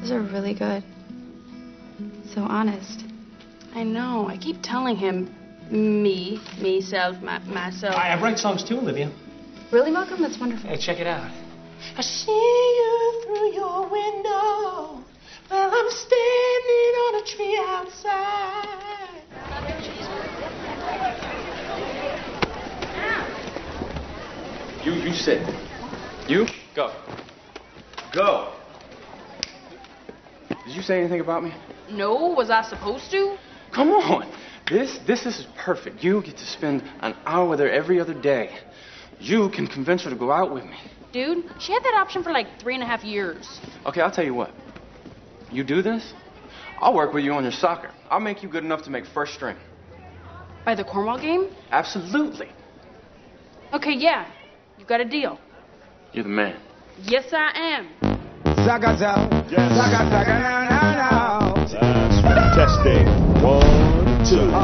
Those are really good. So honest. I know. I keep telling him myself. I write songs too, Olivia. Really, Malcolm? That's wonderful. Hey, check it out. I see you through your window. Well, I'm standing on a tree outside. You sit. You? Go. Go. Did you say anything about me? No, was I supposed to? Come on. This is perfect. You get to spend an hour with her every other day. You can convince her to go out with me. Dude, she had that option for like 3.5 years. Okay, I'll tell you what. You do this, I'll work with you on your soccer. I'll make you good enough to make first string. By the Cornwall game? Absolutely. Okay, yeah. You got a deal. You're the man. Yes, I am. Zagazel. Yes. Zagazaga now. That's right. Testing. 1,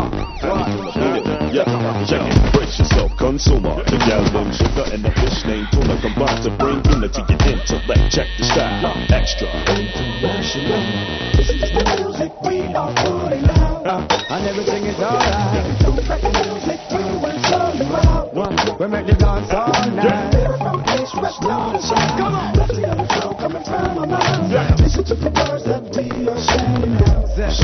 2. Yeah, check it. Brace yourself, consumer. The gal named Sugar and the fish named Tuna combine to bring unity to your intellect. Check the style. Extra. International. This is the music we are putting out. And everything is alright. The music we will show you out. We make the dance all night. From east, west, north, and south. Come on. Let's hear the flow coming from our mouth. Listen to the words that we are sending out.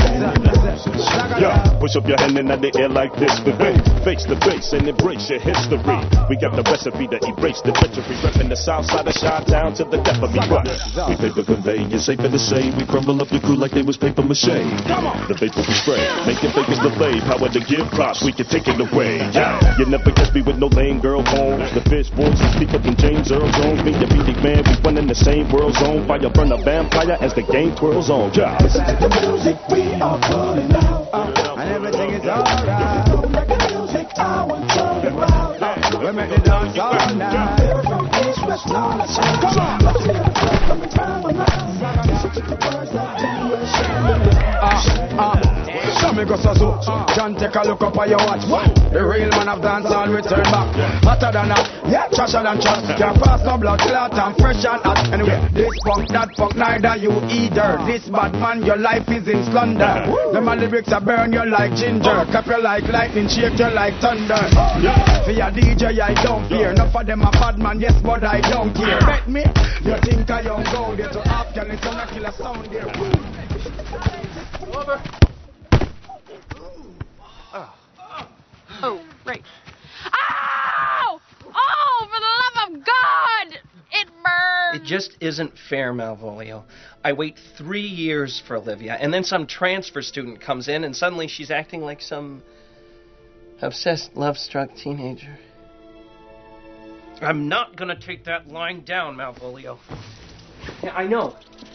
Yeah, push up your hand in the air like this. Face to face and embrace your history. We got the recipe to erase the treachery. Repping the south side of Chi-Town to the death of me. We paper convey, it's safer to say. We crumble up your crew like they was paper mache. The vapor we spray, making fakers delay. Power to give props, we can take it away. Yeah, you never catch me with no lame girl homes. The fish voices speak up from James Earl Jones. Me and BD man, we run in the same world zone. Fire burn a vampire as the game twirls on. Yeah. Listen to the music we are putting out. And everything is alright. Make the music I will turn it round. We make the dance all night. From east, west, north, and south. Come on. Let's hear the flow coming from our mouth. Listen to the words that we are singing. Some me go so John, take a look up at your watch. The real man of dance all return back. Hotter than hot, yeah, trasher than trash. Can't pass no blood clot and fresh and hot. Anyway, this punk, that punk, neither you either. This bad man, your life is in slumber. Them my lyrics are burn you like ginger. Cap you like lightning, shake you like thunder. For your DJ, I don't fear. Enough of them a bad man, yes, but I don't care. Bet me, you think I don't go there to Afghanistan, I kill a sound there. Over. Oh, right. Ow! Oh, for the love of God! It burns! It just isn't fair, Malvolio. I wait 3 years for Olivia, and then some transfer student comes in, and suddenly she's acting like some obsessed, love-struck teenager. I'm not gonna take that line down, Malvolio. Yeah, I know.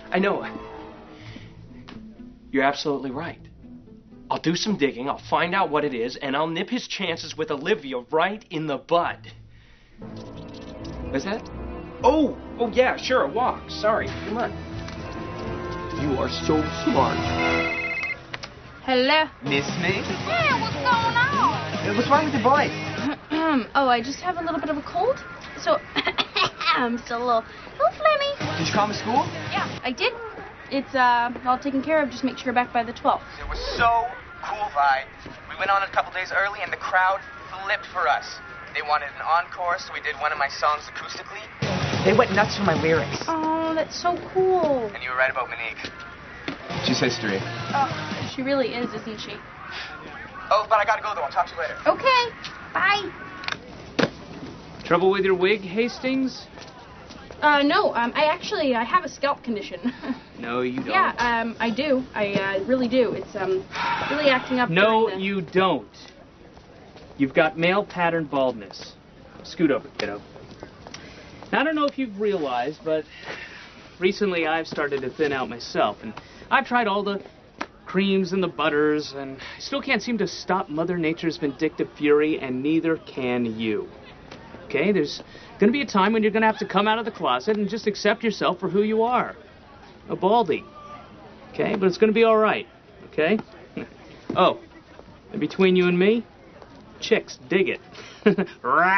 You're absolutely right. I'll do some digging, I'll find out what it is, and I'll nip his chances with Olivia right in the bud. What's that? Oh, yeah, sure, a walk. Sorry, come on. You are so smart. Hello? Miss me? Yeah, what's going on? What's wrong with your voice? Oh, I just have a little bit of a cold, so I'm still a little phlegmy. Did you call me school? Yeah, I did. It's all taken care of. Just make sure you're back by the 12th. It was so cool, Vi. We went on a couple days early, and the crowd flipped for us. They wanted an encore, so we did one of my songs acoustically. They went nuts for my lyrics. Oh, that's so cool. And you were right about Monique. She's history. Oh, she really is, isn't she? Oh, but I gotta go, though. I'll talk to you later. Okay, bye. Trouble with your wig, Hastings? No, I have a scalp condition. No, you don't. Yeah, I do. I really do. It's, really acting up. No, you don't. You've got male pattern baldness. Scoot over, kiddo. Now, I don't know if you've realized, but recently I've started to thin out myself, and I've tried all the creams and the butters, and I still can't seem to stop Mother Nature's vindictive fury, and neither can you. Okay, there's going to be a time when you're going to have to come out of the closet and just accept yourself for who you are. A baldy. Okay, but it's going to be all right. Okay? Oh, and between you and me, chicks dig it.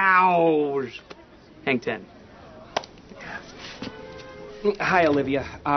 Rouse. Hang 10. Hi, Olivia.